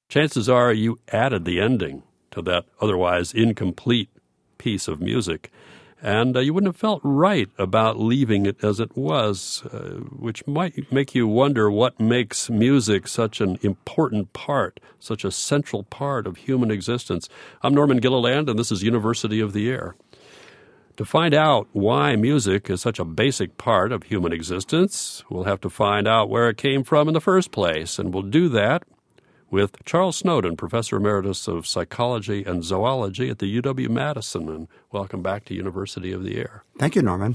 chances are you added the ending to that otherwise incomplete piece of music, and you wouldn't have felt right about leaving it as it was, which might make you wonder what makes music such an important part, such a central part of human existence. I'm Norman Gilliland, and this is University of the Air. To find out why music is such a basic part of human existence, we'll have to find out where it came from in the first place, and we'll do that with Charles Snowden, Professor Emeritus of Psychology and Zoology at the UW-Madison. And welcome back to University of the Air. Thank you, Norman.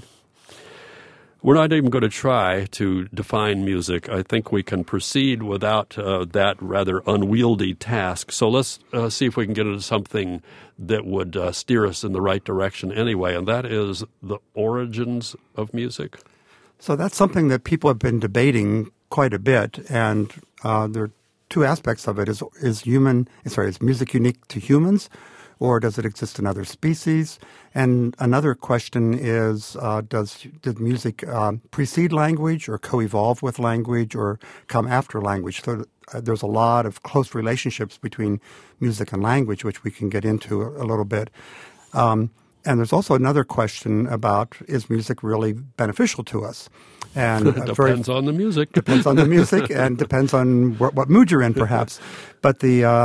We're not even going to try to define music. I think we can proceed without that rather unwieldy task. So let's see if we can get into something that would steer us in the right direction anyway, and that is the origins of music. So that's something that people have been debating quite a bit, and there are two aspects of it. Is music unique to humans, or does it exist in other species? And another question is, did music precede language or co-evolve with language or come after language? So there's a lot of close relationships between music and language, which we can get into a little bit. And there's also another question about, is music really beneficial to us? And depends on the music. Depends on the music and depends on what mood you're in, perhaps. But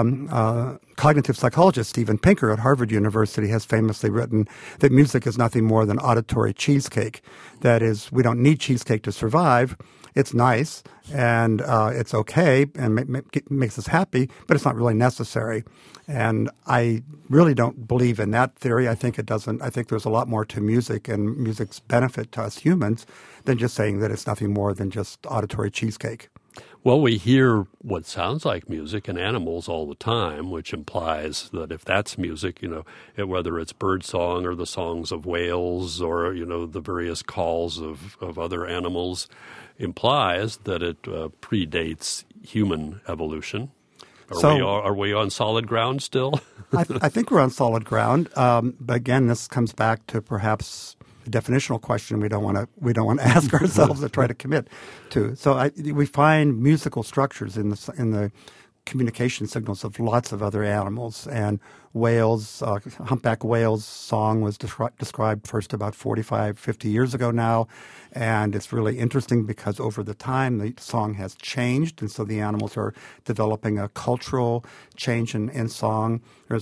the cognitive psychologist Steven Pinker at Harvard University has famously written that music is nothing more than auditory cheesecake. That is, we don't need cheesecake to survive. It's nice and it's okay and makes us happy, but it's not really necessary. And I really don't believe in that theory. I think it doesn't. I think there's a lot more to music and music's benefit to us humans than just saying that it's nothing more than just auditory cheesecake. Well, we hear what sounds like music in animals all the time, which implies that if that's music, whether it's birdsong or the songs of whales or, the various calls of other animals, implies that it predates human evolution. Are we on solid ground still? I think we're on solid ground. But again, this comes back to perhaps a definitional question we don't want to ask ourselves or try to commit to. So we find musical structures in the communication signals of lots of other animals. And whales, humpback whale's song was described first about 45, 50 years ago now. And it's really interesting because over the time the song has changed, and so the animals are developing a cultural change in song.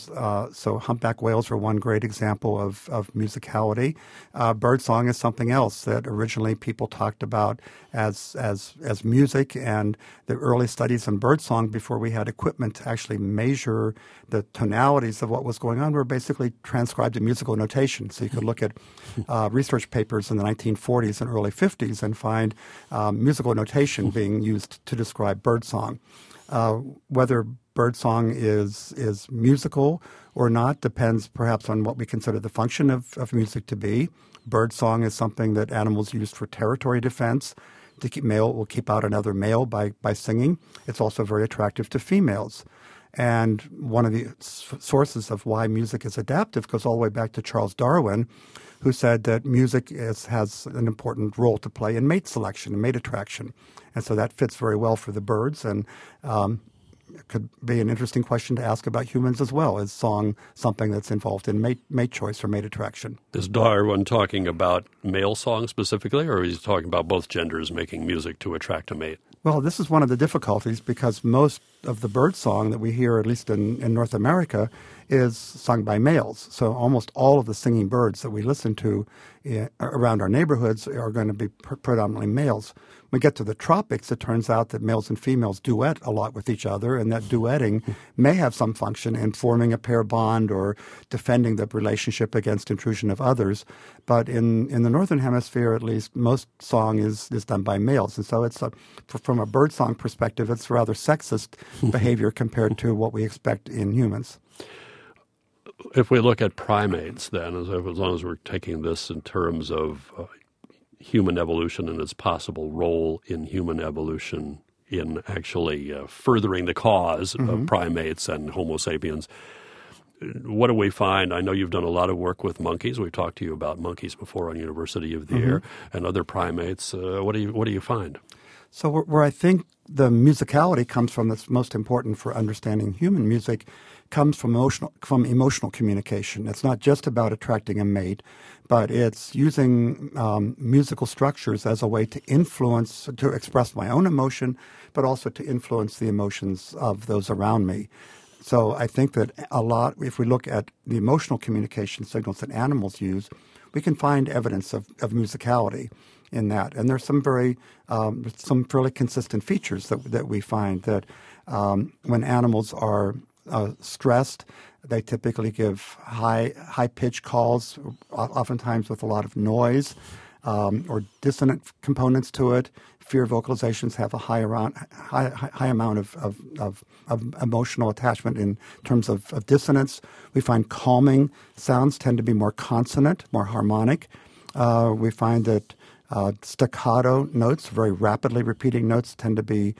So humpback whales are one great example of musicality. Birdsong is something else that originally people talked about as music, and the early studies in birdsong before we had equipment to actually measure the tonalities of what was going on were basically transcribed in musical notation. So you could look at research papers in the 1940s and early 50s and find musical notation being used to describe birdsong. Whether birdsong is musical or not depends perhaps on what we consider the function of music to be. Birdsong is something that animals used for territory defense. Will keep out another male by singing. It's also very attractive to females. And one of the sources of why music is adaptive goes all the way back to Charles Darwin, who said that music has an important role to play in mate selection and mate attraction. And so that fits very well for the birds, and it could be an interesting question to ask about humans as well. Is song something that's involved in mate choice or mate attraction? Is Darwin talking about male song specifically, or is he talking about both genders making music to attract a mate? Well, this is one of the difficulties because most of the bird song that we hear, at least in North America, is sung by males. So almost all of the singing birds that we listen to around our neighborhoods are going to be predominantly males. When we get to the tropics, it turns out that males and females duet a lot with each other, and that duetting may have some function in forming a pair bond or defending the relationship against intrusion of others. But in the Northern Hemisphere, at least, most song is done by males. And so it's from a bird song perspective, it's rather sexist behavior compared to what we expect in humans. If we look at primates, then, as long as we're taking this in terms of human evolution and its possible role in human evolution in actually furthering the cause of primates and Homo sapiens, what do we find? I know you've done a lot of work with monkeys. We've talked to you about monkeys before on University of the Air and other primates. What do you find? So where I think the musicality comes from, that's most important for understanding human music, comes from emotional communication. It's not just about attracting a mate, but it's using musical structures as a way to influence, to express my own emotion, but also to influence the emotions of those around me. So I think that a lot, if we look at the emotional communication signals that animals use, we can find evidence of musicality in that. And there's some some fairly consistent features that we find that when animals are stressed, they typically give high-pitched calls, oftentimes with a lot of noise or dissonant components to it. Fear vocalizations have a high amount of emotional attachment in terms of dissonance. We find calming sounds tend to be more consonant, more harmonic. We find that staccato notes, very rapidly repeating notes, tend to be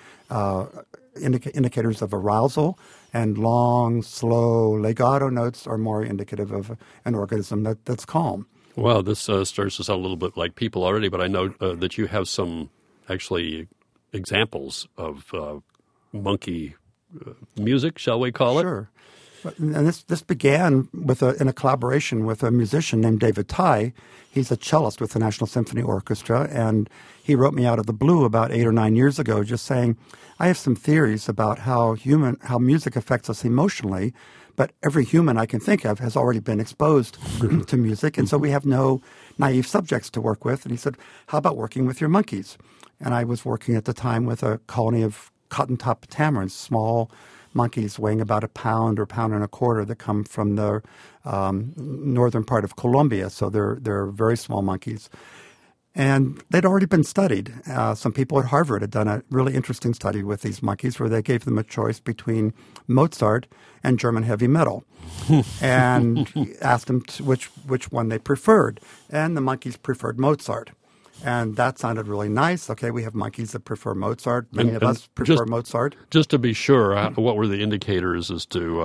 indicators of arousal, and long, slow, legato notes are more indicative of an organism that's calm. Wow, this starts to sound a little bit like people already, but I know that you have some actually examples of monkey music, shall we call it? Sure. And this began in a collaboration with a musician named David Tye. He's a cellist with the National Symphony Orchestra, and he wrote me out of the blue about 8 or 9 years ago just saying, I have some theories about how music affects us emotionally, but every human I can think of has already been exposed to music, and so we have no naive subjects to work with. And he said, how about working with your monkeys? And I was working at the time with a colony of cotton-top tamarins, small monkeys weighing about a pound or pound and a quarter that come from the northern part of Colombia. So they're very small monkeys. And they'd already been studied. Some people at Harvard had done a really interesting study with these monkeys where they gave them a choice between Mozart and German heavy metal and asked them which one they preferred. And the monkeys preferred Mozart. And that sounded really nice. Okay, we have monkeys that prefer Mozart. Many of us prefer Mozart. Just to be sure, what were the indicators as to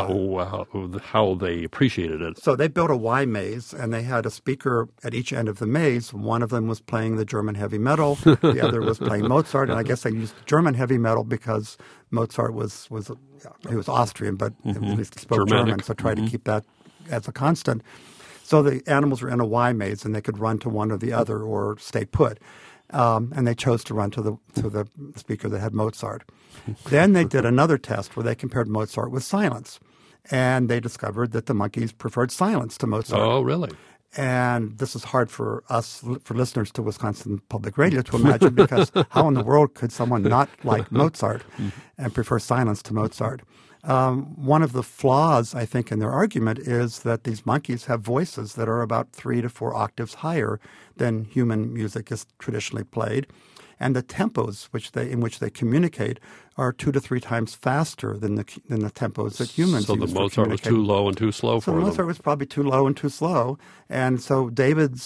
how they appreciated it? So they built a Y maze, and they had a speaker at each end of the maze. One of them was playing the German heavy metal. The other was playing Mozart. And I guess they used German heavy metal because Mozart was Austrian, but at least he spoke German. So tried to keep that as a constant. So the animals were in a Y maze, and they could run to one or the other or stay put. And they chose to run to the speaker that had Mozart. Then they did another test where they compared Mozart with silence. And they discovered that the monkeys preferred silence to Mozart. Oh, really? And this is hard for listeners to Wisconsin Public Radio to imagine, because how in the world could someone not like Mozart and prefer silence to Mozart? One of the flaws, I think, in their argument is that these monkeys have voices that are about 3 to 4 octaves higher than human music is traditionally played. And the tempos in which they communicate are 2 to 3 times faster than the tempos that humans use. So the Mozart was too low and too slow for them. So Mozart was probably too low and too slow. And so David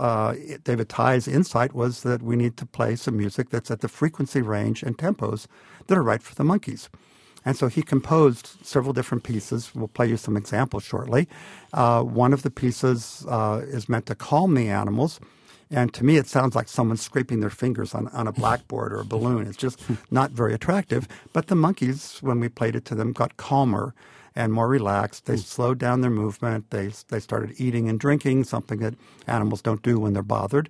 Tye's insight was that we need to play some music that's at the frequency range and tempos that are right for the monkeys. And so he composed several different pieces. We'll play you some examples shortly. One of the pieces is meant to calm the animals. And to me, it sounds like someone scraping their fingers on a blackboard or a balloon. It's just not very attractive. But the monkeys, when we played it to them, got calmer and more relaxed. They slowed down their movement. They started eating and drinking, something that animals don't do when they're bothered.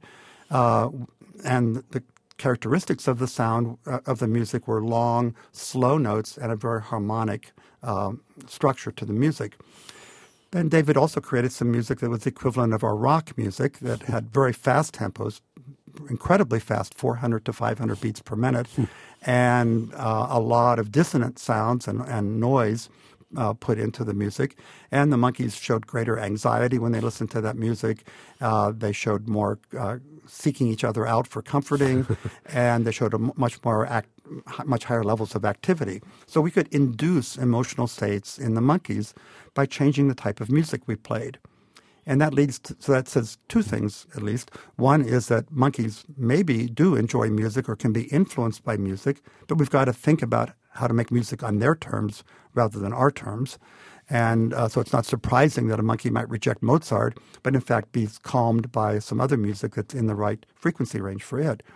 And the characteristics of the sound of the music were long, slow notes and a very harmonic structure to the music. Then David also created some music that was the equivalent of our rock music that had very fast tempos, incredibly fast, 400 to 500 beats per minute, and a lot of dissonant sounds and noise put into the music. And the monkeys showed greater anxiety when they listened to that music. They showed more seeking each other out for comforting, and they showed much higher levels of activity. So we could induce emotional states in the monkeys by changing the type of music we played. And that that says two things, at least. One is that monkeys maybe do enjoy music or can be influenced by music, but we've got to think about how to make music on their terms rather than our terms. And so it's not surprising that a monkey might reject Mozart, but in fact be calmed by some other music that's in the right frequency range for it.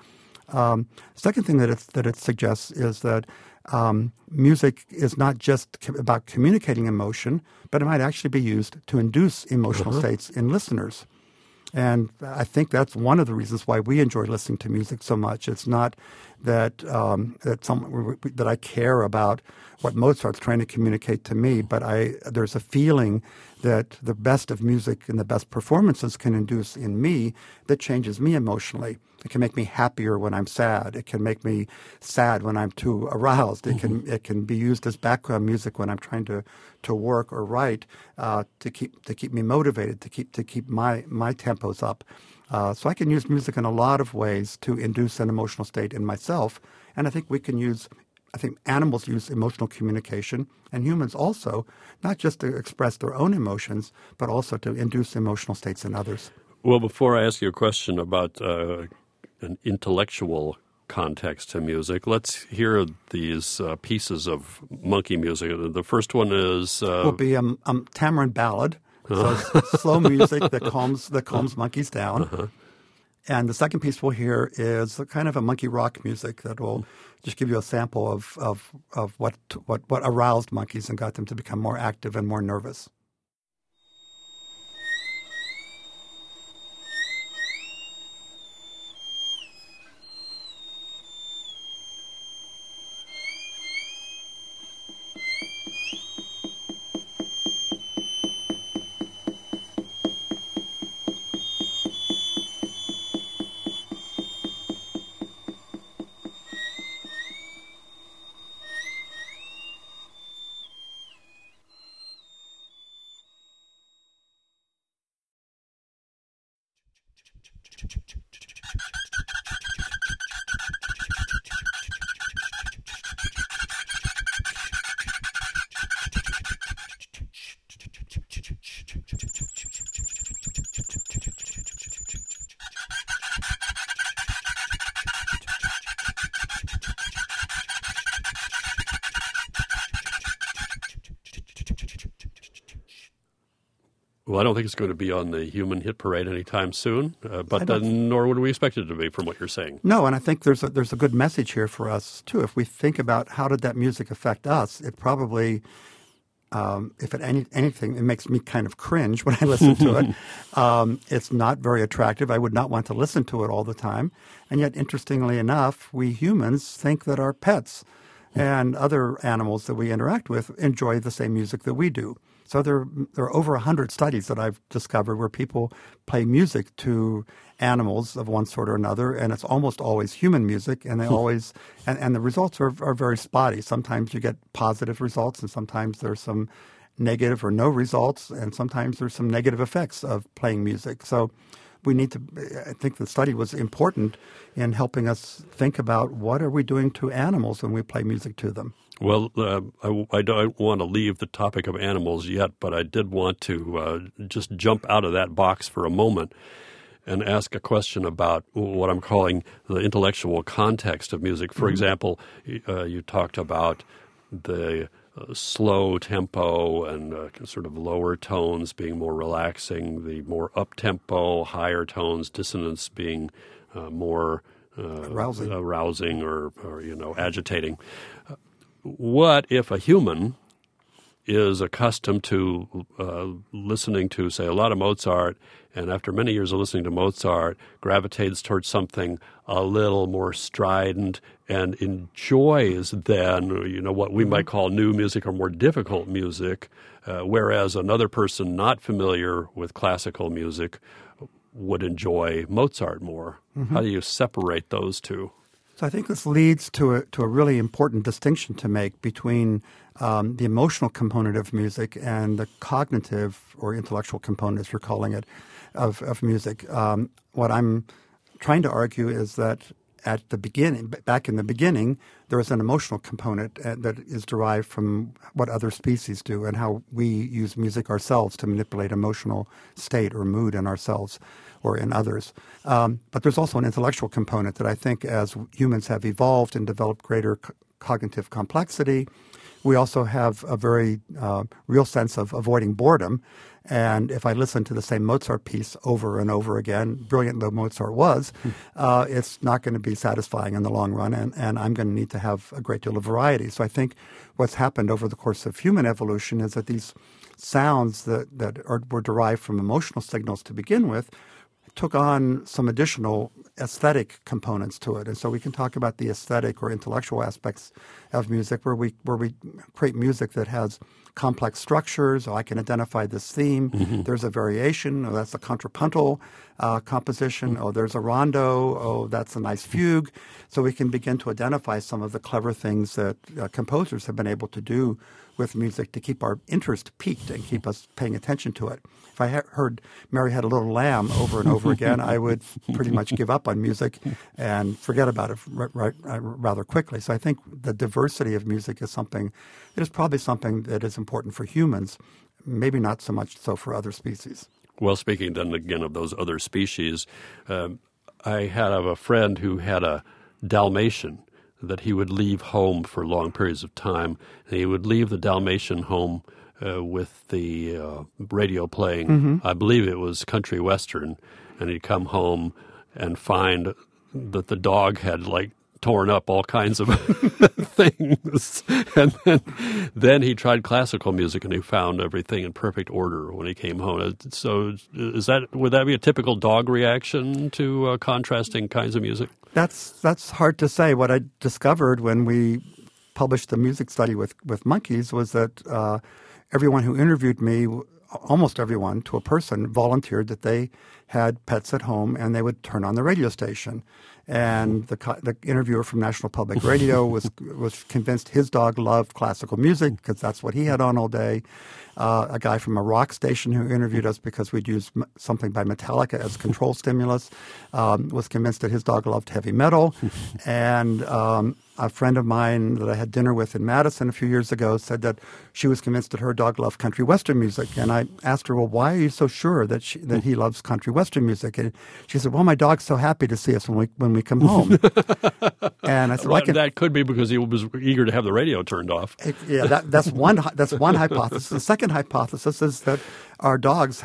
Second thing that it suggests is that music is not just about communicating emotion, but it might actually be used to induce emotional states in listeners. And I think that's one of the reasons why we enjoy listening to music so much. It's not that that I care about what Mozart's trying to communicate to me, but there's a feeling that the best of music and the best performances can induce in me that changes me emotionally. It can make me happier when I'm sad. It can make me sad when I'm too aroused. It can be used as background music when I'm trying to work or write to keep me motivated, to keep my tempos up. So I can use music in a lot of ways to induce an emotional state in myself. And I think animals use emotional communication, and humans also, not just to express their own emotions, but also to induce emotional states in others. Well, before I ask you a question about an intellectual context to music, let's hear these pieces of monkey music. The first one is will be Tamarind Ballad, so slow music that calms monkeys down. And the second piece we'll hear is kind of a monkey rock music that will just give you a sample of what aroused monkeys and got them to become more active and more nervous. Well, I don't think it's going to be on the human hit parade anytime soon, but nor would we expect it to be from what you're saying. No, and I think there's a good message here for us, too. If we think about how did that music affect us, it probably, anything, it makes me kind of cringe when I listen to it. It's not very attractive. I would not want to listen to it all the time. And yet, interestingly enough, we humans think that our pets and other animals that we interact with enjoy the same music that we do. So there are over 100 studies that I've discovered where people play music to animals of one sort or another, and it's almost always human music, and they always and the results are very spotty. Sometimes you get positive results, and sometimes there's some negative or no results, and sometimes there's some negative effects of playing music. So we need to, I think the study was important in helping us think about what are we doing to animals when we play music to them. Well, I don't want to leave the topic of animals yet, but I did want to just jump out of that box for a moment and ask a question about what I'm calling the intellectual context of music. For example, you talked about the slow tempo and sort of lower tones being more relaxing, the more up-tempo, higher tones, dissonance being more arousing or agitating. What if a human is accustomed to listening to, say, a lot of Mozart, and after many years of listening to Mozart, gravitates towards something a little more strident and enjoys then, what we might call new music or more difficult music, whereas another person not familiar with classical music would enjoy Mozart more? How do you separate those two? So I think this leads to a really important distinction to make between the emotional component of music and the cognitive or intellectual component, as you're calling it, of music. What I'm trying to argue is that back in the beginning, there is an emotional component that is derived from what other species do and how we use music ourselves to manipulate emotional state or mood in ourselves or in others. But there's also an intellectual component that I think as humans have evolved and developed greater cognitive complexity, we also have a very real sense of avoiding boredom. And if I listen to the same Mozart piece over and over again, brilliant though Mozart was, it's not going to be satisfying in the long run, and I'm going to need to have a great deal of variety. So I think what's happened over the course of human evolution is that these sounds were derived from emotional signals to begin with took on some additional aesthetic components to it. And so we can talk about the aesthetic or intellectual aspects of music where we create music that has complex structures. I can identify this theme. Mm-hmm. There's a variation. Oh, that's a contrapuntal composition. Oh, there's a rondo. Oh, that's a nice fugue. So we can begin to identify some of the clever things that composers have been able to do with music to keep our interest piqued and keep us paying attention to it. If I heard Mary Had a Little Lamb over and over again, I would pretty much give up on music and forget about it rather quickly. So I think the diversity of music is probably something that is important for humans, maybe not so much so for other species. Well, speaking then again of those other species, I had a friend who had a Dalmatian that he would leave home for long periods of time. And he would leave the Dalmatian home with the radio playing, mm-hmm. I believe it was country western, and he'd come home and find that the dog had torn up all kinds of things. And then he tried classical music and he found everything in perfect order when he came home. So would that be a typical dog reaction to contrasting kinds of music? That's hard to say. What I discovered when we published the music study with monkeys was that everyone who interviewed me, almost everyone to a person, volunteered that they had pets at home and they would turn on the radio station. And the interviewer from National Public Radio was convinced his dog loved classical music because that's what he had on all day. A guy from a rock station who interviewed us because we'd used something by Metallica as control stimulus was convinced that his dog loved heavy metal. And a friend of mine that I had dinner with in Madison a few years ago said that she was convinced that her dog loved country western music. And I asked her, well, why are you so sure that he loves country western music? And she said, well, my dog's so happy to see us when we come home. And I said, well, that could be because he was eager to have the radio turned off. Yeah, that's one hypothesis. The second hypothesis is that our dogs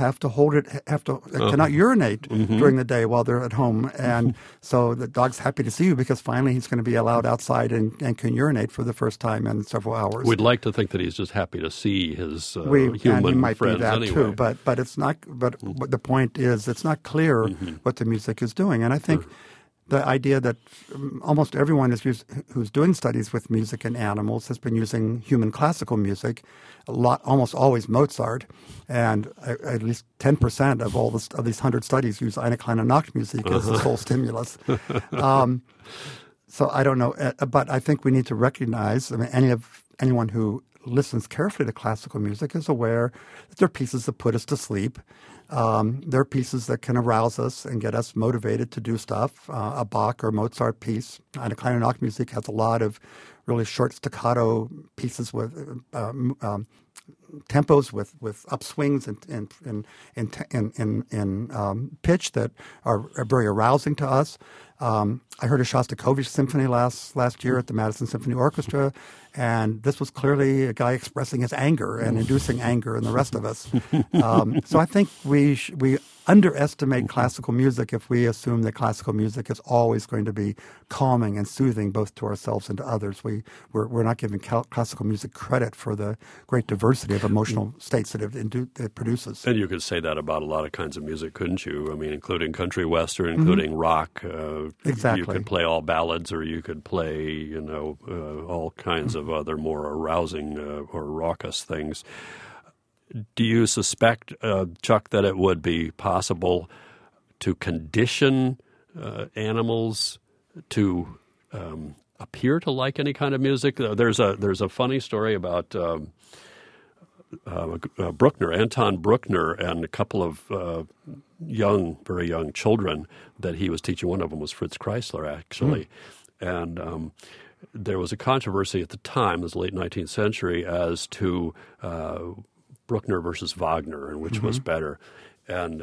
cannot urinate mm-hmm. during the day while they're at home. And so the dog's happy to see you because finally he's going to be allowed outside and can urinate for the first time in several hours. We'd like to think that he's just happy to see his human might friends be that anyway. Too, but it's not. But the point is, it's not clear mm-hmm. what the music is doing. And I think the idea that almost everyone who's doing studies with music and animals has been using human classical music, almost always Mozart, and at least 10% of these 100 studies use Eine kleine Nachtmusik as the sole stimulus. So I don't know, but I think we need to recognize. I mean, anyone who listens carefully to classical music is aware that there are pieces that put us to sleep. There are pieces that can arouse us and get us motivated to do stuff. A Bach or Mozart piece, Eine kleine Nachtmusik has a lot of really short staccato pieces with tempos with upswings in pitch that are very arousing to us. I heard a Shostakovich symphony last year at the Madison Symphony Orchestra, and this was clearly a guy expressing his anger and inducing anger in the rest of us. So I think we underestimate classical music if we assume that classical music is always going to be calming and soothing both to ourselves and to others. We're not giving classical music credit for the great diversity of emotional states that it produces. And you could say that about a lot of kinds of music, couldn't you? I mean, including country western, including mm-hmm. rock. Exactly. You could play all ballads, or you could play, all kinds of other more arousing or raucous things. Do you suspect, Chuck, that it would be possible to condition animals to appear to like any kind of music? There's a funny story about Bruckner, Anton Bruckner, and a couple of very young children that he was teaching. One of them was Fritz Kreisler, actually. And there was a controversy at the time, this late 19th century, as to Bruckner versus Wagner and which mm-hmm. was better. And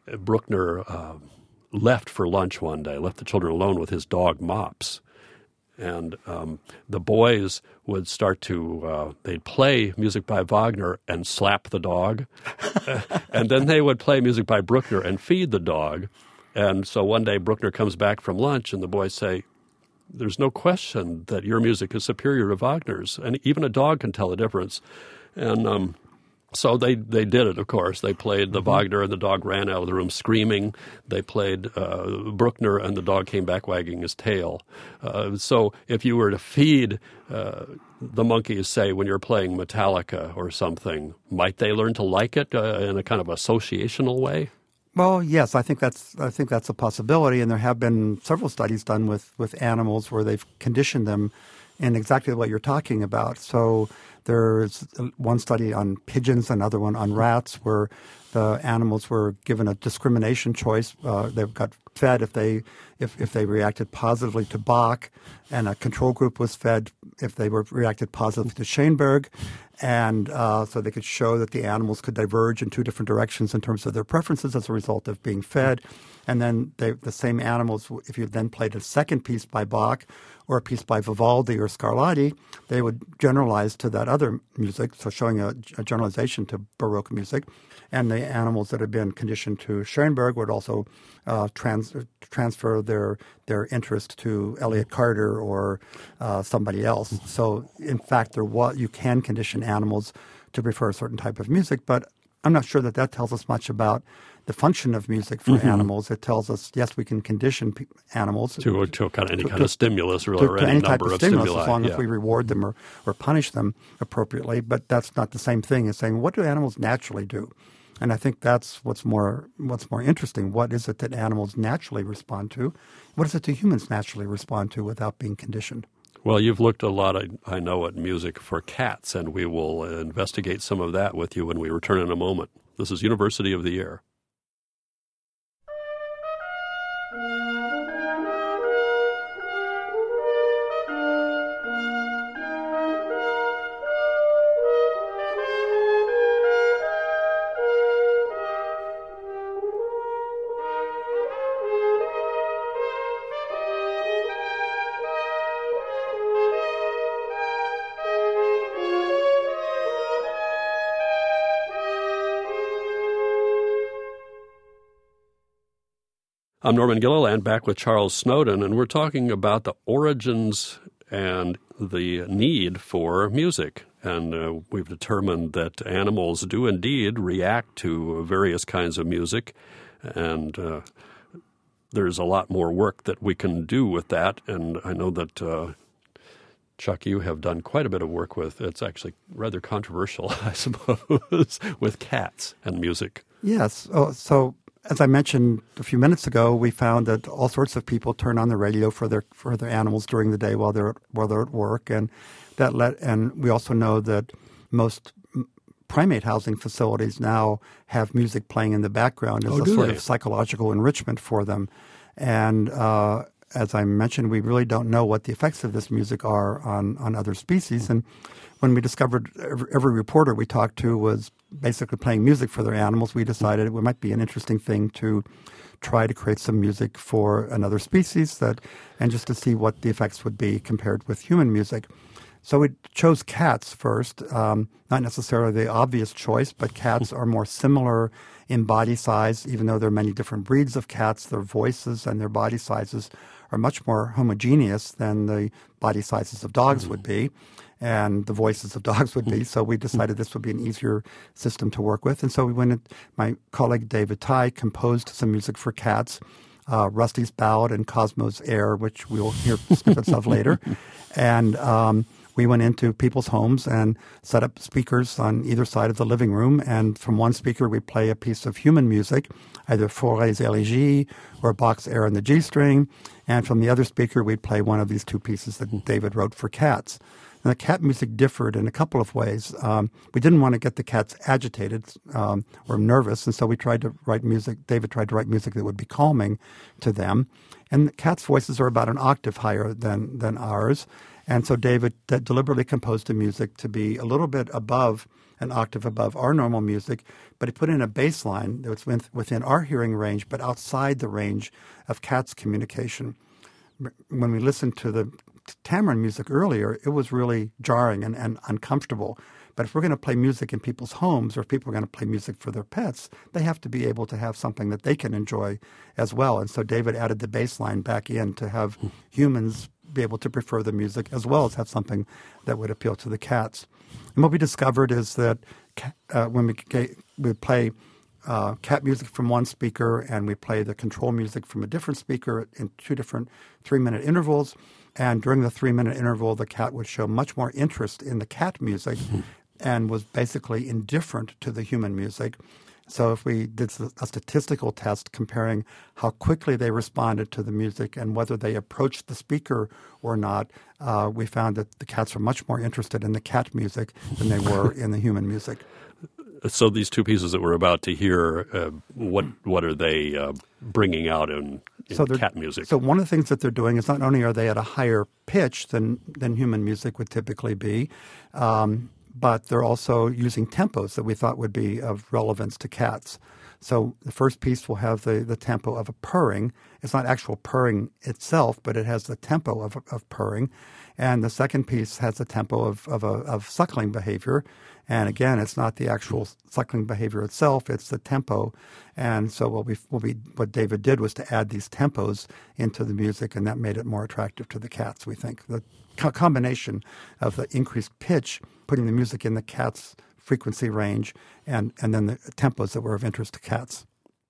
Bruckner left for lunch one day, left the children alone with his dog Mops. And the boys would start to, they'd play music by Wagner and slap the dog. And then they would play music by Bruckner and feed the dog. And so one day Bruckner comes back from lunch and the boys say, there's no question that your music is superior to Wagner's. And even a dog can tell the difference. And so they did it, of course. They played the Wagner, and the dog ran out of the room screaming. They played Bruckner, and the dog came back wagging his tail. So if you were to feed the monkeys, say, when you're playing Metallica or something, might they learn to like it in a kind of associational way? Well, yes, I think that's a possibility, and there have been several studies done with animals where they've conditioned them in exactly what you're talking about. So there's one study on pigeons, another one on rats, where the animals were given a discrimination choice. They got fed if they reacted positively to Bach, and a control group was fed if they reacted positively to Schoenberg. And so they could show that the animals could diverge in two different directions in terms of their preferences as a result of being fed. And then the same animals, if you then played a second piece by Bach or a piece by Vivaldi or Scarlatti, they would generalize to that other music, so showing a generalization to Baroque music. And the animals that had been conditioned to Schoenberg would also transfer their interest to Elliott Carter or somebody else. So, in fact, you can condition animals to prefer a certain type of music, but I'm not sure that tells us much about the function of music for animals. It tells us, yes, we can condition animals to kind of any kind of stimulus, really, or to any type number of stimulus, stimuli. as long as we reward them or punish them appropriately. But that's not the same thing as saying, what do animals naturally do? And I think that's what's more interesting. What is it that animals naturally respond to? What is it that humans naturally respond to without being conditioned? Well, you've looked a lot, I know, at music for cats, and we will investigate some of that with you when we return in a moment. This is University of the Air. I'm Norman Gilliland, back with Charles Snowden, and we're talking about the origins and the need for music. And we've determined that animals do indeed react to various kinds of music, and there's a lot more work that we can do with that. And I know that, Chuck, you have done quite a bit of work with, it's actually rather controversial, I suppose, with cats and music. Yes. So as I mentioned a few minutes ago, we found that all sorts of people turn on the radio for their animals during the day while they're at work, and we also know that most primate housing facilities now have music playing in the background as a sort of psychological enrichment for them. And as I mentioned, we really don't know what the effects of this music are on other species. And when we discovered every reporter we talked to was basically playing music for their animals, we decided it might be an interesting thing to try to create some music for another species and just to see what the effects would be compared with human music. So we chose cats first, not necessarily the obvious choice, but cats are more similar in body size, even though there are many different breeds of cats. Their voices and their body sizes are much more homogeneous than the body sizes of dogs would be, and the voices of dogs would be. So we decided this would be an easier system to work with. And so we went and my colleague David Tye composed some music for cats, Rusty's Ballad and Cosmo's Air, which we'll hear snippets of later. And we went into people's homes and set up speakers on either side of the living room. And from one speaker, we play a piece of human music, either Fauré's Élégies or Bach's Air on the G string. And from the other speaker, we'd play one of these two pieces that David wrote for cats. And the cat music differed in a couple of ways. We didn't want to get the cats agitated or nervous, and so we tried to write music. David tried to write music that would be calming to them. And the cats' voices are about an octave higher than ours. And so David deliberately composed the music to be a little bit above, an octave above our normal music, but he put in a bass line that was within our hearing range, but outside the range of cats' communication. When we listened to the tamarin music earlier, it was really jarring and uncomfortable. But if we're going to play music in people's homes, or if people are going to play music for their pets, they have to be able to have something that they can enjoy as well. And so David added the bass line back in to have humans be able to prefer the music as well as have something that would appeal to the cats. And what we discovered is that when we play cat music from one speaker and we play the control music from a different speaker in 2 different 3-minute intervals, and during the 3-minute interval, the cat would show much more interest in the cat music and was basically indifferent to the human music. So if we did a statistical test comparing how quickly they responded to the music and whether they approached the speaker or not, we found that the cats were much more interested in the cat music than they were in the human music. So these 2 pieces that we're about to hear, what are they bringing out in cat music? So one of the things that they're doing is not only are they at a higher pitch than human music would typically be, but they're also using tempos that we thought would be of relevance to cats. So the first piece will have the tempo of a purring. It's not actual purring itself, but it has the tempo of purring. And the second piece has the tempo of suckling behavior. And again, it's not the actual suckling behavior itself, it's the tempo. And so what David did was to add these tempos into the music, and that made it more attractive to the cats, we think. The combination of the increased pitch, putting the music in the cat's frequency range, and then the tempos that were of interest to cats.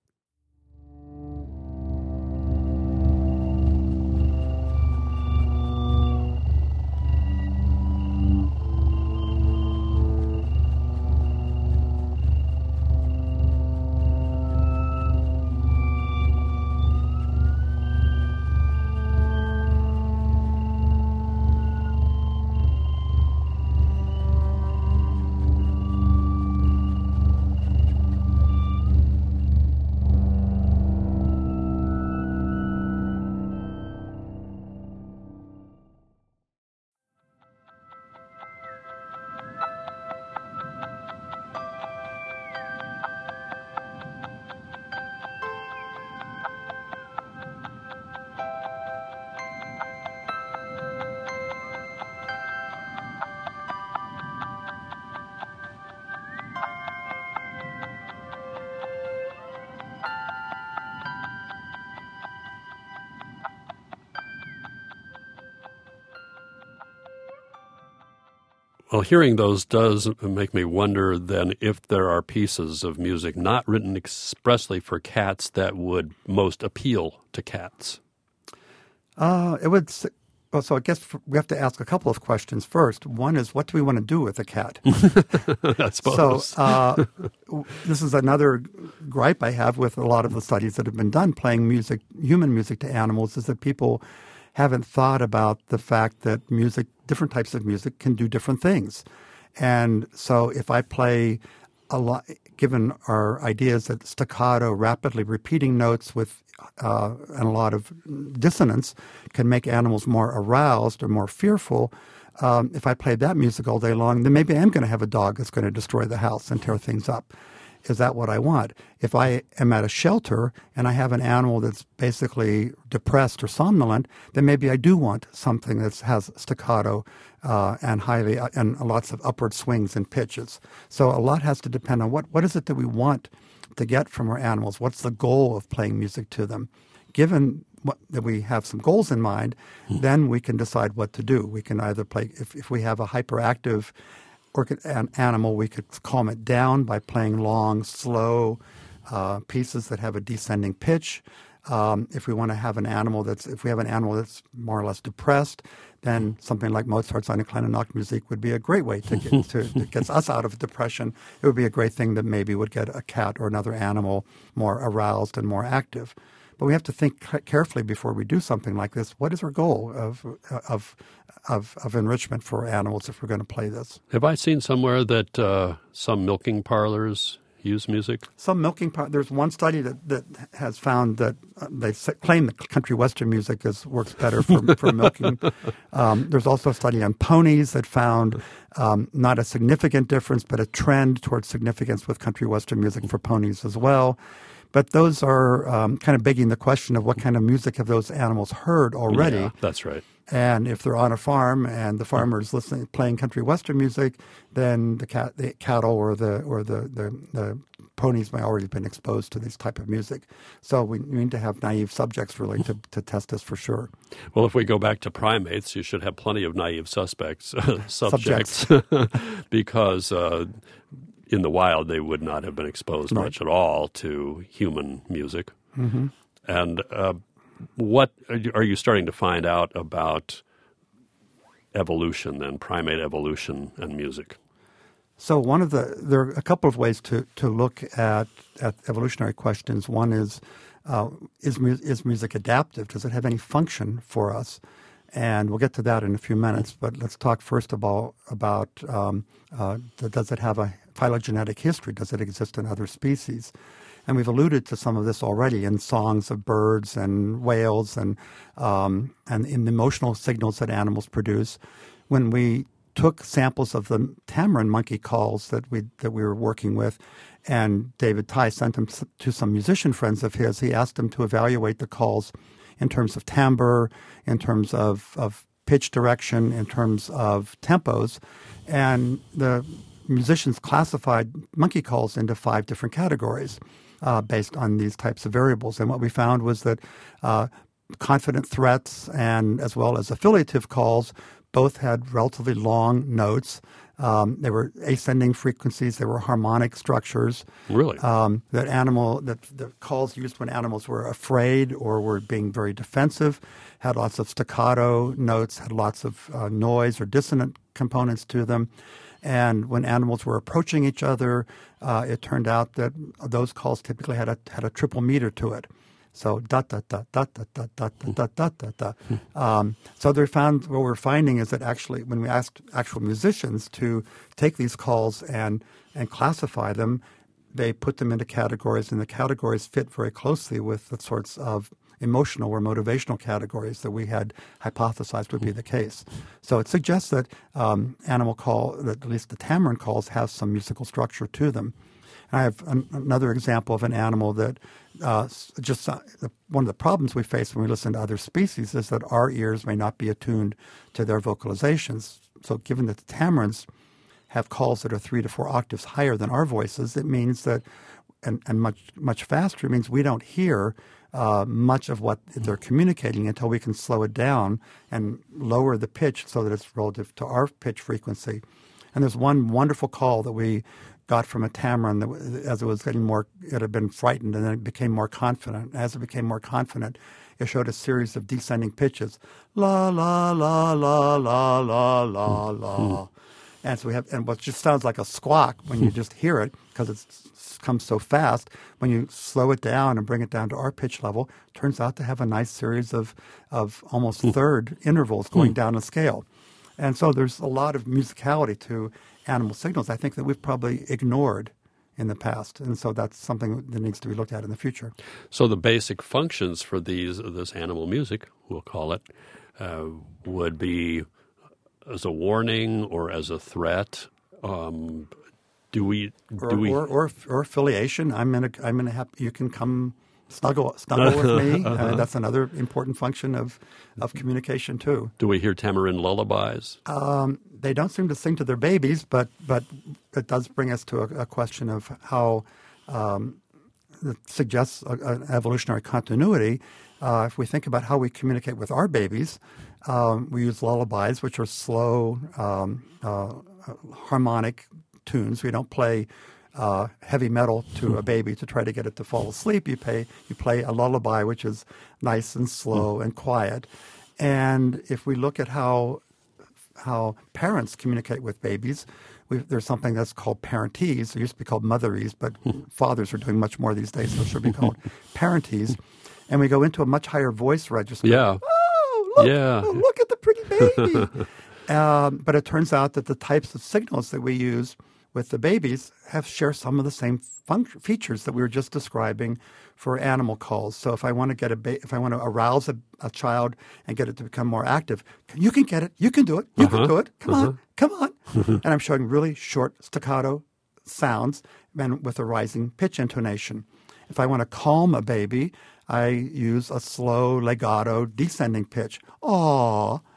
Well, hearing those does make me wonder then if there are pieces of music not written expressly for cats that would most appeal to cats. It would. Well, so I guess we have to ask a couple of questions first. One is, what do we want to do with a cat? I suppose. So this is another gripe I have with a lot of the studies that have been done playing music, human music to animals, is that people haven't thought about the fact that music, different types of music, can do different things. And so if I play a lot, given our ideas that staccato, rapidly repeating notes with and a lot of dissonance can make animals more aroused or more fearful, if I played that music all day long, then maybe I am going to have a dog that's going to destroy the house and tear things up. Is that what I want? If I am at a shelter and I have an animal that's basically depressed or somnolent, then maybe I do want something that has staccato and lots of upward swings and pitches. So a lot has to depend on what is it that we want to get from our animals. What's the goal of playing music to them? Given that we have some goals in mind, then we can decide what to do. We can either play, if we have a hyperactive an animal, we could calm it down by playing long, slow pieces that have a descending pitch. If we want to have an animal if we have an animal that's more or less depressed, then something like Mozart's Eine kleine Nachtmusik would be a great way to get us out of depression. It would be a great thing that maybe would get a cat or another animal more aroused and more active. But we have to think carefully before we do something like this. What is our goal of enrichment for animals if we're going to play this? Have I seen somewhere that some milking parlors use music? Some milking parlors. There's one study that has found that they claim that country western music works better for milking. There's also a study on ponies that found not a significant difference, but a trend towards significance with country western music for ponies as well. But those are kind of begging the question of what kind of music have those animals heard already. Yeah, that's right. And if they're on a farm and the farmer is playing country western music, then the cattle or the ponies may already have been exposed to this type of music. So we need to have naive subjects really to test this for sure. Well, if we go back to primates, you should have plenty of naive subjects, subjects, because in the wild they would not have been exposed much at all to human music. Mm-hmm. And what are you starting to find out about evolution then, primate evolution and music? So there are a couple of ways to look at evolutionary questions. One is music adaptive? Does it have any function for us? And we'll get to that in a few minutes. But let's talk first of all about does it have a phylogenetic history? Does it exist in other species? And we've alluded to some of this already in songs of birds and whales and in emotional signals that animals produce. When we took samples of the tamarin monkey calls that we were working with, and David Tai sent them to some musician friends of his. He asked them to evaluate the calls in terms of timbre, in terms of pitch direction, in terms of tempos, and the musicians classified monkey calls into 5 different categories based on these types of variables. And what we found was that confident threats and as well as affiliative calls both had relatively long notes. They were ascending frequencies. They were harmonic structures. Really? That the calls used when animals were afraid or were being very defensive had lots of staccato notes, had lots of noise or dissonant components to them. And when animals were approaching each other, it turned out that those calls typically had a triple meter to it. So da da da da da da da da da da da. So what we're finding is that actually, when we asked actual musicians to take these calls and classify them, they put them into categories, and the categories fit very closely with the sorts of emotional or motivational categories that we had hypothesized would be the case. So it suggests that that at least the tamarin calls have some musical structure to them. And I have another example of an animal that one of the problems we face when we listen to other species is that our ears may not be attuned to their vocalizations. So given that the tamarins have calls that are 3 to 4 octaves higher than our voices, it means that, and much faster, it means we don't hear much of what they're communicating until we can slow it down and lower the pitch so that it's relative to our pitch frequency. And there's one wonderful call that we got from a tamarin that, as it was getting more, it had been frightened, and then it became more confident. As it became more confident, it showed a series of descending pitches, la la la la la la la la, and so and what just sounds like a squawk when you just hear it because it comes so fast. When you slow it down and bring it down to our pitch level, it turns out to have a nice series of almost third intervals going down a scale. And so there's a lot of musicality to animal signals, I think, that we've probably ignored in the past. And so that's something that needs to be looked at in the future. So the basic functions for this animal music, we'll call it, would be as a warning or as a threat. Or affiliation. You can come snuggle with me. That's another important function of communication too. Do we hear tamarin lullabies? They don't seem to sing to their babies, but it does bring us to a question of how it suggests an evolutionary continuity. If we think about how we communicate with our babies, we use lullabies, which are slow, harmonic tunes. We don't play heavy metal to a baby to try to get it to fall asleep. You play a lullaby, which is nice and slow and quiet. And if we look at how parents communicate with babies, there's something that's called parentese. It used to be called motherese, but fathers are doing much more these days, so it should be called parentese. And we go into a much higher voice register. Yeah. Look at the pretty baby. But it turns out that the types of signals that we use with the babies share some of the same features that we were just describing for animal calls. So if I want to arouse a child and get it to become more active, you can get it. You can do it. You can do it. Come on. And I'm showing really short staccato sounds and with a rising pitch intonation. If I want to calm a baby, I use a slow legato descending pitch. Aww.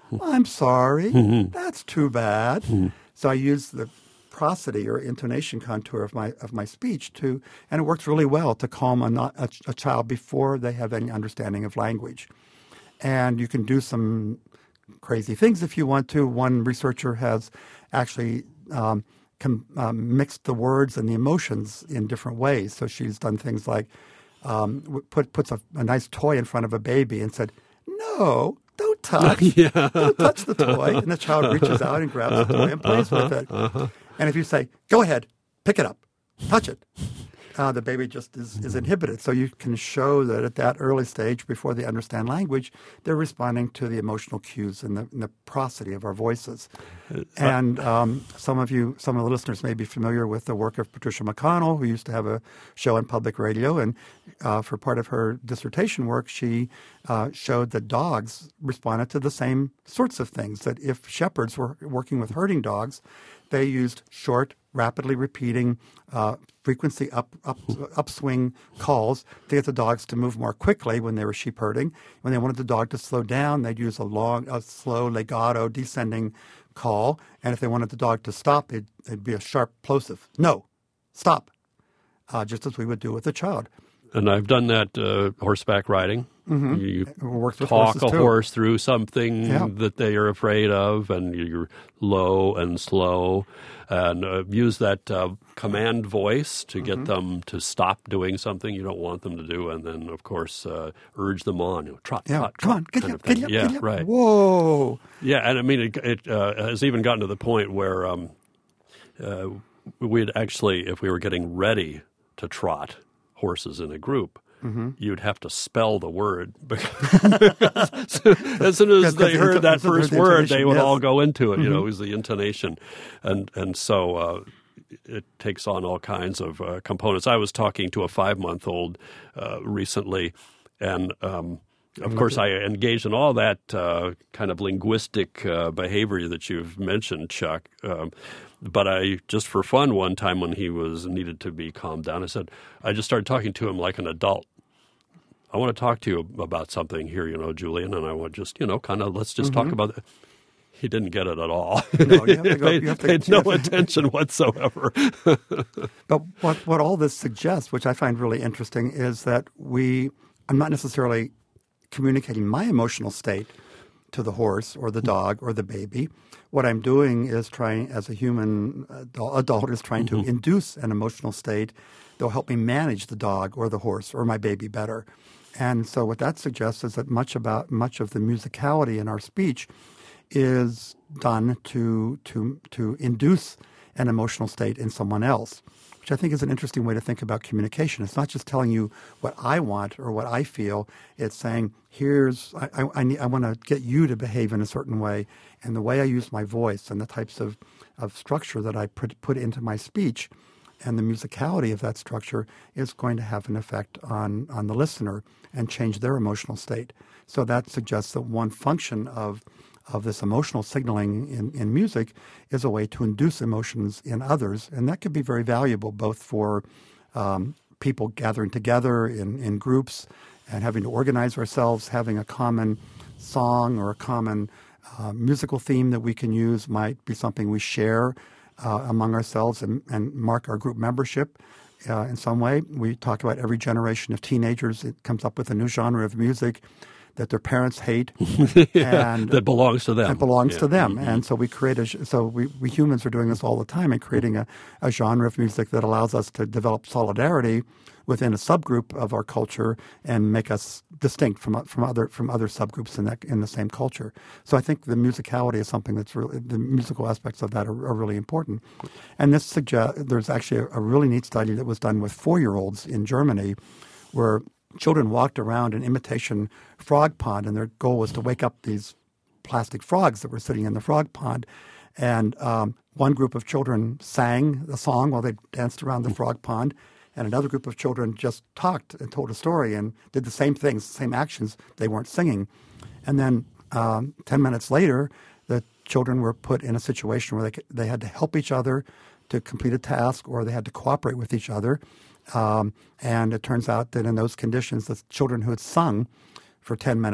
I'm sorry, that's too bad. So I use the prosody or intonation contour of my speech and it works really well to calm a child before they have any understanding of language. And you can do some crazy things if you want to. One researcher has actually mixed the words and the emotions in different ways. So she's done things like puts a nice toy in front of a baby and said, "No, don't touch. Don't touch the toy." And the child reaches out and grabs the toy and plays with it. And if you say, "Go ahead, pick it up, touch it," the baby just is inhibited. So you can show that at that early stage, before they understand language, they're responding to the emotional cues and the prosody of our voices. And some of the listeners may be familiar with the work of Patricia McConnell, who used to have a show on public radio. And for part of her dissertation work, she showed that dogs responded to the same sorts of things, that if shepherds were working with herding dogs, they used short, rapidly repeating, frequency upswing calls to get the dogs to move more quickly when they were sheep herding. When they wanted the dog to slow down, they'd use a slow legato descending call. And if they wanted the dog to stop, it'd be a sharp plosive. No, stop, just as we would do with a child. And I've done that horseback riding. You talk a horse through something that they are afraid of, and you're low and slow, and use that command voice to get them to stop doing something you don't want them to do, and then, of course, urge them on. Trot, trot, come on, get up. Right. Whoa. Yeah, and I mean, it has even gotten to the point where we'd actually, if we were getting ready to trot horses in a group, you'd have to spell the word because as soon as they heard that first word, they would all go into it. It was the intonation, and so it takes on all kinds of components. I was talking to a 5-month-old recently, and of course, I engaged in all that kind of linguistic behavior that you've mentioned, Chuck. But I, just for fun, one time when he needed to be calmed down, I just started talking to him like an adult. I want to talk to you about something here, Julian, and I want just, let's just talk about it. He didn't get it at all. No, you have to go. Paid no attention whatsoever. But what all this suggests, which I find really interesting, is that I'm not necessarily communicating my emotional state to the horse or the dog or the baby. What I'm doing is trying, as a human adult, is trying to induce an emotional state that will help me manage the dog or the horse or my baby better. And so what that suggests is that much of the musicality in our speech is done to induce an emotional state in someone else, which I think is an interesting way to think about communication. It's not just telling you what I want or what I feel. It's saying, I want to get you to behave in a certain way, and the way I use my voice and the types of structure that I put into my speech and the musicality of that structure is going to have an effect on the listener and change their emotional state. So that suggests that one function of this emotional signaling in music is a way to induce emotions in others. And that could be very valuable both for people gathering together in groups and having to organize ourselves, having a common song or a common musical theme that we can use might be something we share among ourselves and mark our group membership in some way. We talk about every generation of teenagers. It comes up with a new genre of music that their parents hate, and that belongs to them. It belongs to them, and so we create we humans are doing this all the time and creating a genre of music that allows us to develop solidarity within a subgroup of our culture and make us distinct from other subgroups in the same culture. So I think the musicality is something that's really, the musical aspects of that are really important. And this suggests there's actually a really neat study that was done with 4-year-olds in Germany, where children walked around an imitation frog pond, and their goal was to wake up these plastic frogs that were sitting in the frog pond. And one group of children sang the song while they danced around the frog pond, and another group of children just talked and told a story and did the same things, the same actions. They weren't singing. And then 10 minutes later, the children were put in a situation where they had to help each other to complete a task, or they had to cooperate with each other. And it turns out that in those conditions, the children who had sung for 10 minutes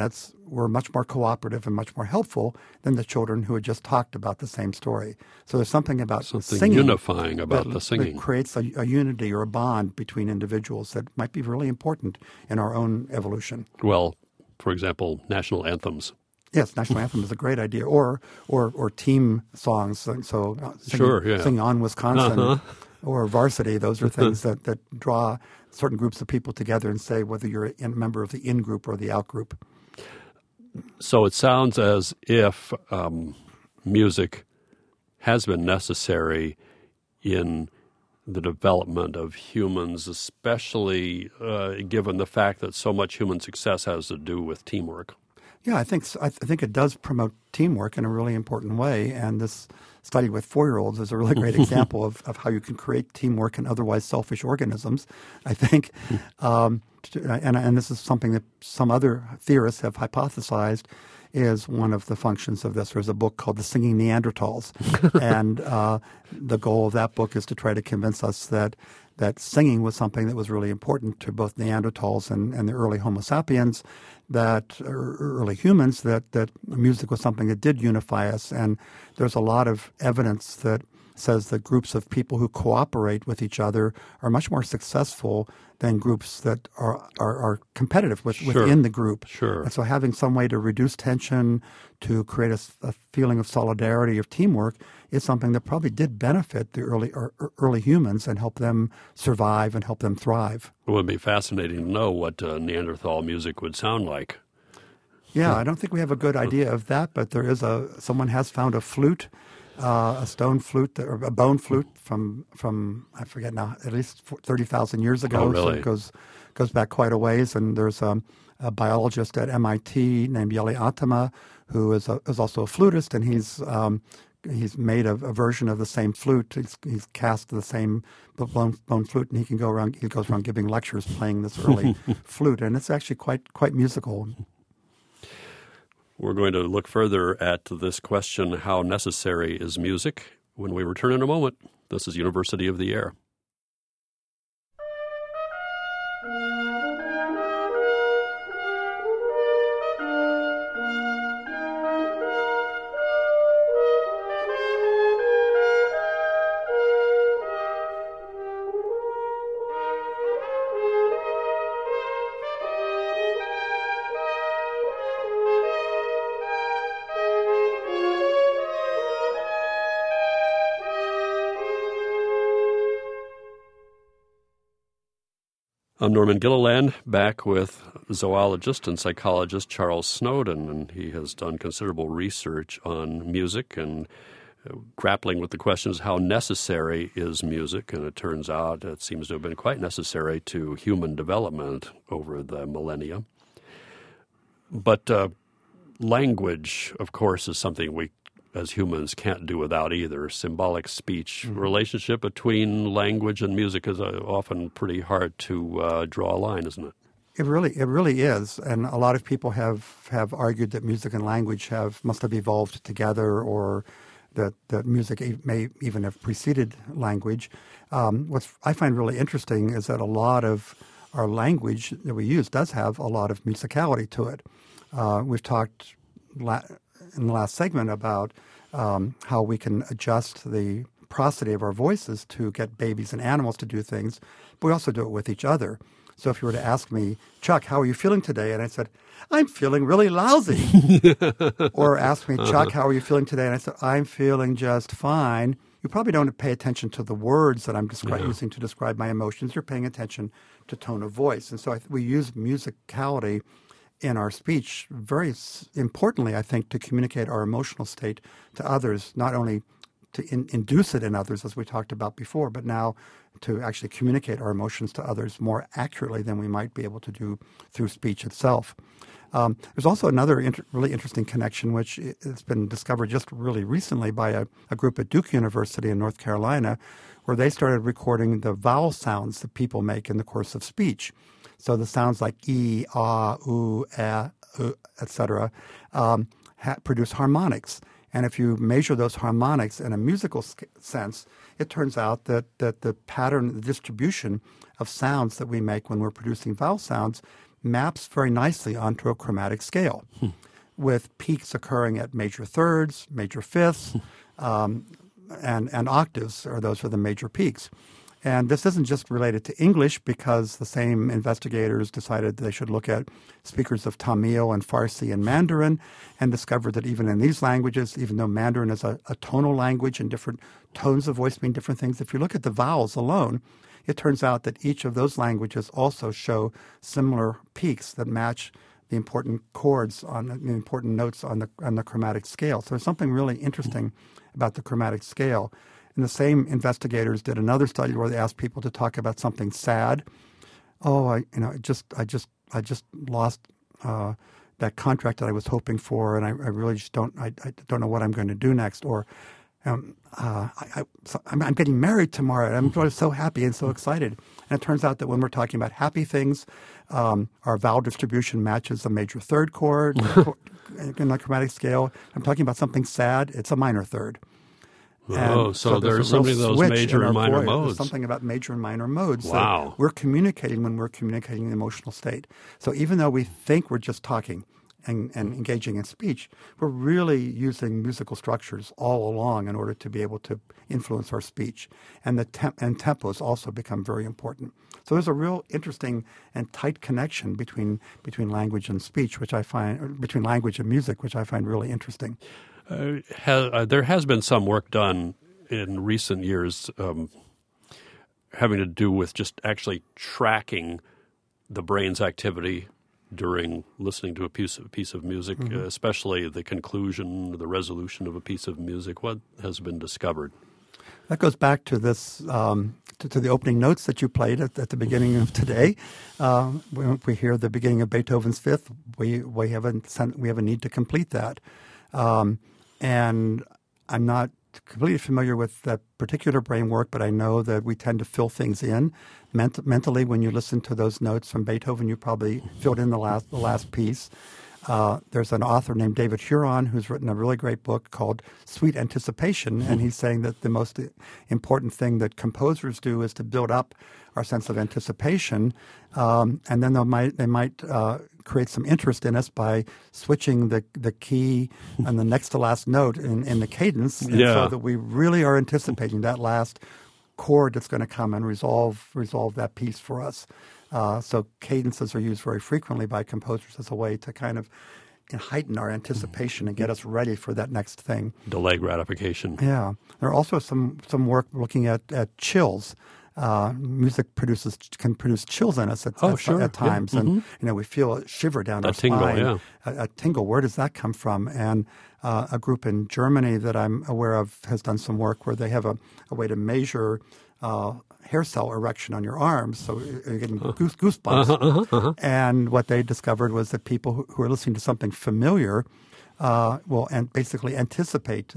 were much more cooperative and much more helpful than the children who had just talked about the same story. So there's something about singing unifying about the singing that creates a unity or a bond between individuals that might be really important in our own evolution. Well, for example, national anthems. Yes, national anthem is a great idea, or team songs. So sing on Wisconsin, or Varsity. Those are things that draw certain groups of people together and say whether you're a member of the in group or the out group. So it sounds as if music has been necessary in the development of humans, especially given the fact that so much human success has to do with teamwork. Yeah, I think it does promote teamwork in a really important way, and this study with 4-year-olds is a really great example of how you can create teamwork in otherwise selfish organisms, I think. And this is something that some other theorists have hypothesized is one of the functions of this. There's a book called The Singing Neanderthals, and the goal of that book is to try to convince us that singing was something that was really important to both Neanderthals and the early Homo sapiens, that early humans, that music was something that did unify us. And there's a lot of evidence that says that groups of people who cooperate with each other are much more successful than groups that are competitive within the group. Sure. And so having some way to reduce tension, to create a feeling of solidarity, of teamwork, is something that probably did benefit the early humans and help them survive and help them thrive. It would be fascinating to know what Neanderthal music would sound like. Yeah, I don't think we have a good idea of that, but there is someone has found a flute, a stone flute or a bone flute from I forget now, at least 30,000 years ago. Oh, really? So it goes back quite a ways. And there's a biologist at MIT named Jelle Atema who is also a flutist, and he's made a version of the same flute. He's cast the same bone flute, and he goes around giving lectures playing this early flute, and it's actually quite musical. We're going to look further at this question, how necessary is music, when we return in a moment. This is University of the Air. I'm Norman Gilliland, back with zoologist and psychologist Charles Snowden, and he has done considerable research on music and grappling with the questions, how necessary is music? And it turns out it seems to have been quite necessary to human development over the millennia. But language, of course, is something we as humans can't do without either. Symbolic speech, relationship between language and music is often pretty hard to draw a line, isn't it? It really is, and a lot of people have argued that music and language must have evolved together, or that music may even have preceded language. What I find really interesting is that a lot of our language that we use does have a lot of musicality to it. We've talked in the last segment about how we can adjust the prosody of our voices to get babies and animals to do things, but we also do it with each other. So if you were to ask me, Chuck, how are you feeling today? And I said, I'm feeling really lousy. Or ask me, Chuck, how are you feeling today? And I said, I'm feeling just fine. You probably don't pay attention to the words that I'm using to describe my emotions. You're paying attention to tone of voice. And so we use musicality in our speech very importantly, I think, to communicate our emotional state to others, not only to induce it in others, as we talked about before, but now to actually communicate our emotions to others more accurately than we might be able to do through speech itself. There's also another really interesting connection, which has been discovered just really recently by a group at Duke University in North Carolina, where they started recording the vowel sounds that people make in the course of speech. So the sounds like e, ah, oo, etc., produce harmonics. And if you measure those harmonics in a musical sense, it turns out that the pattern, the distribution of sounds that we make when we're producing vowel sounds maps very nicely onto a chromatic scale, with peaks occurring at major thirds, major fifths, and octaves, or those are the major peaks. And this isn't just related to English, because the same investigators decided they should look at speakers of Tamil and Farsi and Mandarin, and discovered that even in these languages, even though Mandarin is a tonal language and different tones of voice mean different things, if you look at the vowels alone, it turns out that each of those languages also show similar peaks that match the important chords on the important notes on the chromatic scale. So there's something really interesting about the chromatic scale. And the same investigators did another study where they asked people to talk about something sad. Oh, I just lost that contract that I was hoping for, and I really just don't know what I'm going to do next. Or I'm getting married tomorrow, and I'm so happy and so excited. And it turns out that when we're talking about happy things, our vowel distribution matches the major third chord in the chromatic scale. I'm talking about something sad, it's a minor third. So there's so many of those major and minor modes. There's something about major and minor modes. Wow. So we're communicating when we're communicating the emotional state. So even though we think we're just talking and engaging in speech, we're really using musical structures all along in order to be able to influence our speech. And and tempos also become very important. So there's a real interesting and tight connection between language and speech, which I find, or between language and music, which I find really interesting. There has been some work done in recent years having to do with just actually tracking the brain's activity during listening to a piece of music, especially the conclusion, the resolution of a piece of music. What has been discovered? That goes back to this, to the opening notes that you played at the beginning of today. When we hear the beginning of Beethoven's Fifth, we have a need to complete that. And I'm not completely familiar with that particular brain work, but I know that we tend to fill things in mentally. When you listen to those notes from Beethoven, you probably filled in the last piece. There's an author named David Huron who's written a really great book called Sweet Anticipation, and he's saying that the most important thing that composers do is to build up our sense of anticipation, and then they might create some interest in us by switching the key and the next to last note in the cadence, so that we really are anticipating that last chord that's going to come and resolve that piece for us. So cadences are used very frequently by composers as a way to kind of heighten our anticipation and get us ready for that next thing. Delay gratification. Yeah. There are also some work looking at chills. Music can produce chills in us at times, yeah. and we feel a shiver down our tingle, spine. yeah. A tingle. Where does that come from? And a group in Germany that I'm aware of has done some work where they have a way to measure hair cell erection on your arms, so you're getting goosebumps. And what they discovered was that people who are listening to something familiar will basically anticipate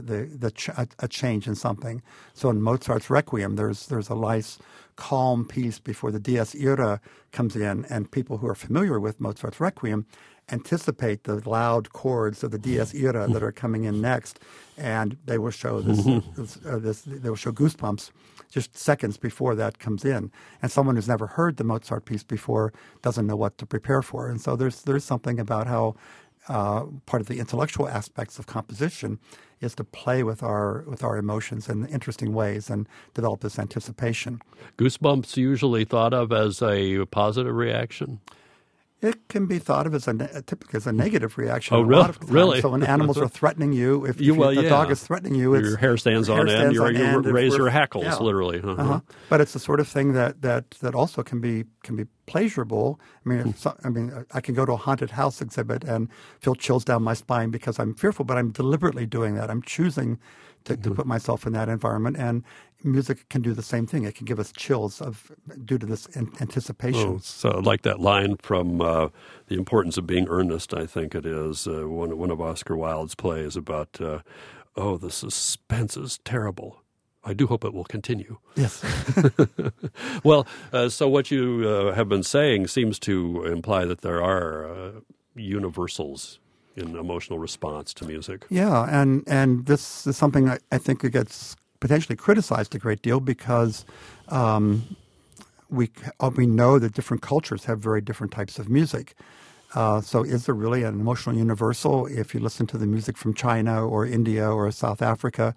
a change in something. So in Mozart's Requiem, there's a nice calm piece before the Dies Irae comes in, and people who are familiar with Mozart's Requiem anticipate the loud chords of the Dies Irae that are coming in next, and they will show they will show goosebumps just seconds before that comes in. And someone who's never heard the Mozart piece before doesn't know what to prepare for. And so there's something about how part of the intellectual aspects of composition is to play with our emotions in interesting ways and develop this anticipation. Goosebumps usually thought of as a positive reaction? It can be thought of typically as a negative reaction. Oh, a really? lot of times. Really? So when animals are threatening you, if the dog is threatening you, your hair stands on end. You raise your hackles, literally. But it's the sort of thing that also can be pleasurable. I mean, I can go to a haunted house exhibit and feel chills down my spine because I'm fearful, but I'm deliberately doing that. I'm choosing to put myself in that environment, and music can do the same thing. It can give us chills due to this anticipation. Oh, so like that line from The Importance of Being Earnest, I think it is, one of Oscar Wilde's plays about, the suspense is terrible. I do hope it will continue. Yes. Well, so what you have been saying seems to imply that there are universals in emotional response to music. Yeah, and this is something I think that gets potentially criticized a great deal because we know that different cultures have very different types of music. So is there really an emotional universal? If you listen to the music from China or India or South Africa,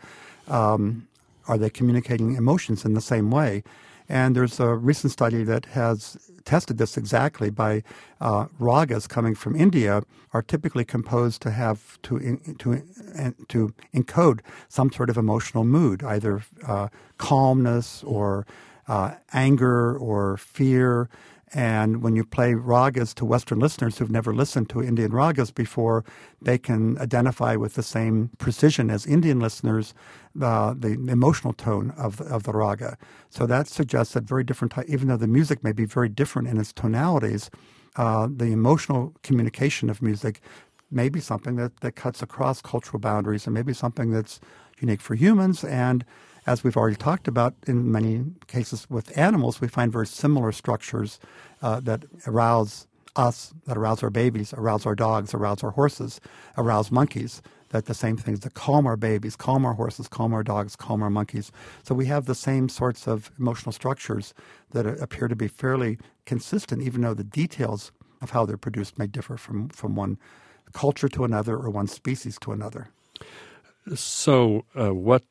are they communicating emotions in the same way? And there's a recent study that has tested this exactly by ragas coming from India are typically composed to have to encode some sort of emotional mood, either calmness or anger or fear. And when you play ragas to Western listeners who've never listened to Indian ragas before, they can identify with the same precision as Indian listeners the emotional tone of the raga. So that suggests that very different, even though the music may be very different in its tonalities, the emotional communication of music may be something that cuts across cultural boundaries and maybe something that's unique for humans. And as we've already talked about, in many cases with animals, we find very similar structures that arouse us, that arouse our babies, arouse our dogs, arouse our horses, arouse monkeys, that the same things that calm our babies, calm our horses, calm our dogs, calm our monkeys. So we have the same sorts of emotional structures that appear to be fairly consistent, even though the details of how they're produced may differ from one culture to another or one species to another. So what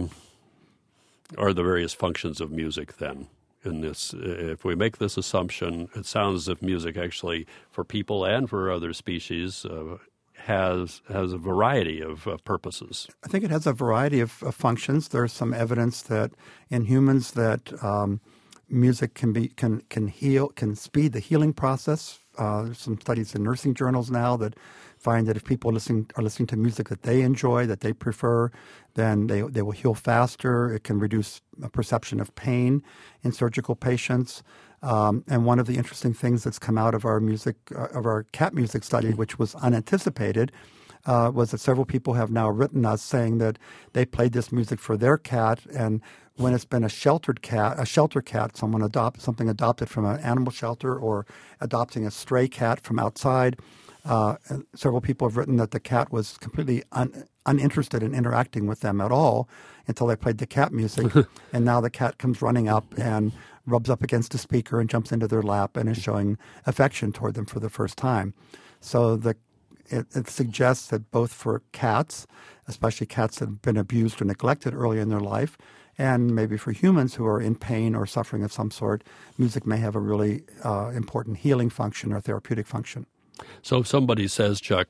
are the various functions of music then in this? If we make this assumption, it sounds as if music actually, for people and for other species, has a variety of purposes. I think it has a variety of functions. There's some evidence that in humans that music can heal, can speed the healing process. There's some studies in nursing journals now that find that if people are listening to music that they enjoy, that they prefer, then they will heal faster. It can reduce a perception of pain in surgical patients. And one of the interesting things that's come out of our cat music study, which was unanticipated, was that several people have now written us saying that they played this music for their cat, and when it's been a shelter cat, something adopted from an animal shelter or adopting a stray cat from outside, several people have written that the cat was completely uninterested in interacting with them at all until they played the cat music, and now the cat comes running up and rubs up against a speaker and jumps into their lap and is showing affection toward them for the first time. So it suggests that both for cats, especially cats that have been abused or neglected early in their life, and maybe for humans who are in pain or suffering of some sort, music may have a really important healing function or therapeutic function. So if somebody says, Chuck,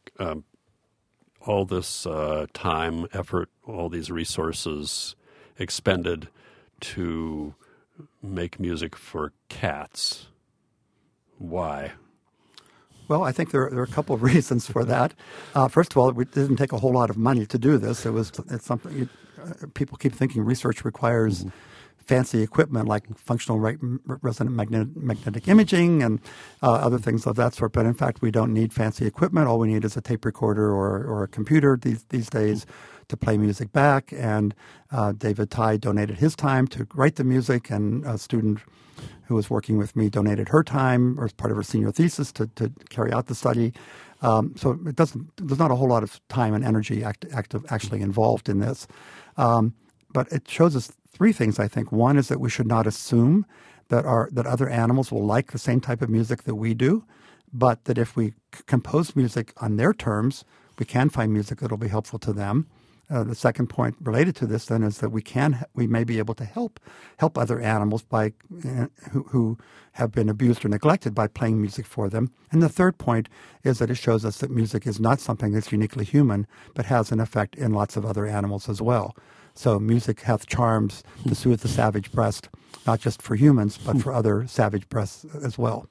all this time, effort, all these resources expended to make music for cats, why? Well, I think there are a couple of reasons for that. First of all, it didn't take a whole lot of money to do this. It's something people keep thinking research requires fancy equipment like functional resonant magnetic imaging and other things of that sort. But in fact, we don't need fancy equipment. All we need is a tape recorder or a computer these days to play music back. And David Tai donated his time to write the music, and a student who was working with me donated her time as part of her senior thesis to carry out the study. So there's not a whole lot of time and energy actually involved in this. But it shows us three things, I think. One is that we should not assume that other animals will like the same type of music that we do, but that if we compose music on their terms, we can find music that will be helpful to them. The second point related to this then is that we may be able to help other animals by who have been abused or neglected by playing music for them. And the third point is that it shows us that music is not something that's uniquely human, but has an effect in lots of other animals as well. So music hath charms to soothe the savage breast, not just for humans, but for other savage breasts as well.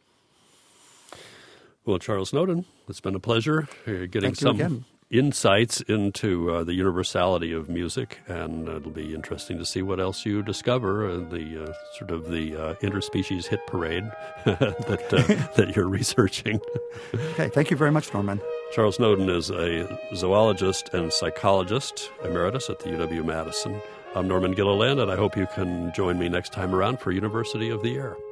Well, Charles Snowden, it's been a pleasure getting Thank you again. Insights into the universality of music, and it'll be interesting to see what else you discover, the interspecies hit parade that you're researching. Okay, thank you very much, Norman. Charles Snowden is a zoologist and psychologist emeritus at the UW-Madison. I'm Norman Gilliland, and I hope you can join me next time around for University of the Air.